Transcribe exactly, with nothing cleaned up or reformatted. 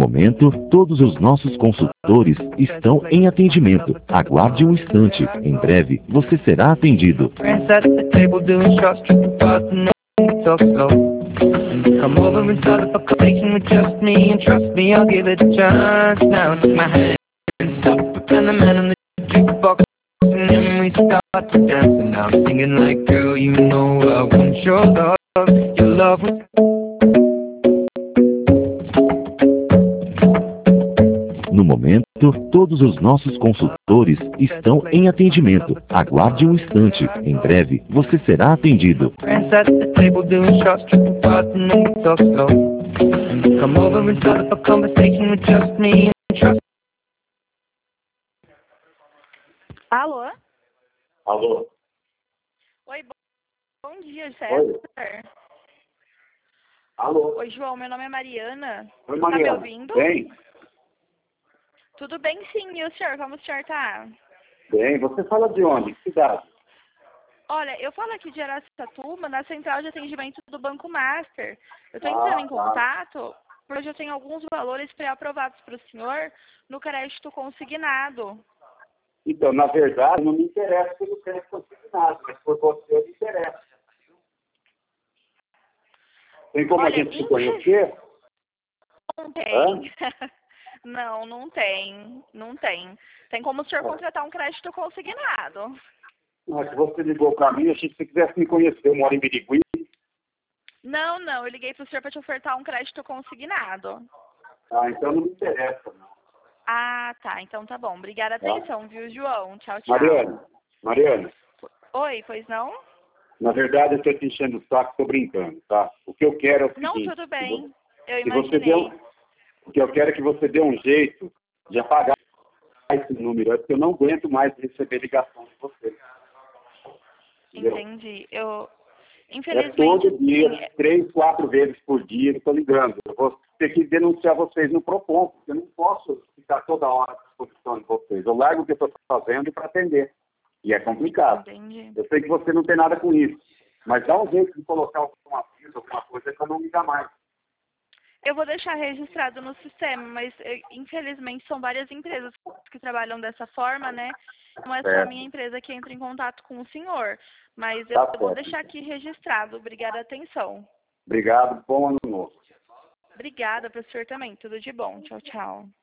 momento, todos os nossos consultores estão em atendimento. Aguarde um instante. Em breve, você será atendido. Come over and start a conversation with just me, and trust me, I'll give it a chance. Now take my hand and stop, and the man on the jukebox, and then we start to dance. And now I'm singing like, girl, you know I want your love, your love. No momento, todos os nossos consultores estão em atendimento. Aguarde um instante. Em breve, você será atendido. Alô? Alô? Oi, bom dia, César. Oi. Alô? Oi, João, meu nome é Mariana. Oi, Mariana. Tá me ouvindo? Bem? Tudo bem, sim. E o senhor? Como o senhor tá? Bem. Você fala de onde? Que cidade? Olha, eu falo aqui de Araçatuba, na central de atendimento do Banco Master. Eu estou Ah, entrando em tá. contato porque eu tenho alguns valores pré-aprovados para o senhor no crédito consignado. Então, na verdade, não me interessa pelo crédito consignado, mas por você me interessa. Tem como Olha, a gente se conhecer? Não tem. Não, não tem. Não tem. Tem como o senhor contratar um crédito consignado. Mas se você ligou para mim, achei que você quisesse me conhecer. Eu moro em Birigui. Não, não. Eu liguei para o senhor para te ofertar um crédito consignado. Ah, então não me interessa, não. Ah, tá. Então tá bom. Obrigada. Atenção, viu, João? Tchau, tchau. Mariana, Mariana. Oi, pois não? Na verdade, eu estou te enchendo o saco, estou brincando, tá? O que eu quero é o seguinte... Não, tudo bem. Eu se você imaginei. deu, o que eu quero é que você dê um jeito de apagar esse número, é porque eu não aguento mais receber ligação de você. Entendeu? Entendi. Eu, É infelizmente, todo dia, sim, três, quatro vezes por dia, eu estou ligando. Eu vou ter que denunciar vocês no Procon, porque eu não posso ficar toda hora à disposição de vocês. Eu largo o que eu estou fazendo para atender. E é complicado. entendi. Eu sei que você não tem nada com isso, mas dá um jeito de colocar alguma coisa, alguma coisa para não ligar mais. Eu vou deixar registrado no sistema, mas eh, infelizmente são várias empresas que trabalham dessa forma, né? Não é só a Certo. minha empresa que entra em contato com o senhor. Mas eu, Tá eu vou certo. deixar aqui registrado. Obrigada, atenção. Obrigado, bom ano novo. Obrigada para o senhor também. Tudo de bom. Tchau, tchau.